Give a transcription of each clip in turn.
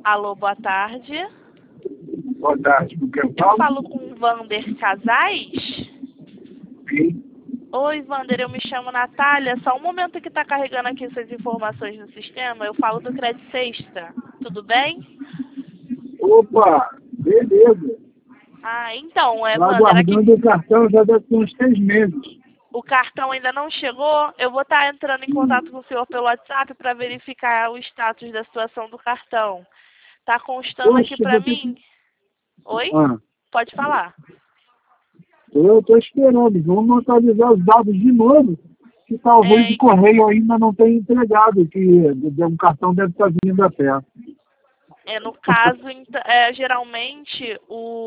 Alô, boa tarde. Boa tarde, com quem eu Eu falo? falo com o Vander Casais? Sim. Oi, Vander, eu me chamo Natália. Só um momento que está carregando aqui suas informações no sistema. Eu falo do Crédito Sexta. Tudo bem? Opa, beleza. Ah, então, Lá Vander, aqui aguardando o cartão já deve ter uns 3 meses. o cartão ainda não chegou. Eu vou estar entrando em contato com o senhor pelo WhatsApp para verificar o status da situação do cartão. Tá constando aqui Poxa, para vou ter mim. que... Oi? Ah, Pode falar. eu estou esperando. Vamos atualizar os dados de novo, que talvez o É, correio ainda não tenha entregado, que um cartão deve estar vindo a pé. no caso, geralmente,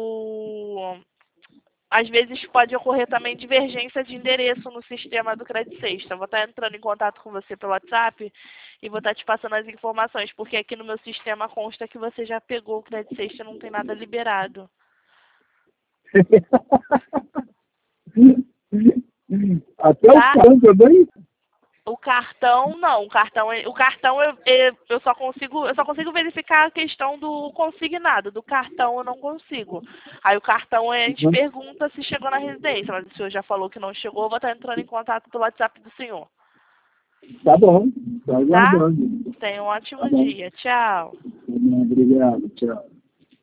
às vezes pode ocorrer também divergência de endereço no sistema do Crédito Sexta. Eu vou estar entrando em contato com você pelo WhatsApp e vou estar te passando as informações, porque aqui no meu sistema consta que você já pegou o Crédito Sexta e não tem nada liberado. Até o Tá? cartão também? O cartão, não. O cartão eu só consigo verificar a questão do consignado. Do cartão eu não consigo. Aí o cartão a gente Uhum. pergunta se chegou na residência, mas o senhor já falou que não chegou, eu vou estar entrando em contato pelo WhatsApp do senhor. Tá bom, tá Tá? aguardando. Tenha um Tá ótimo bom. dia. Tchau. Obrigado, tchau.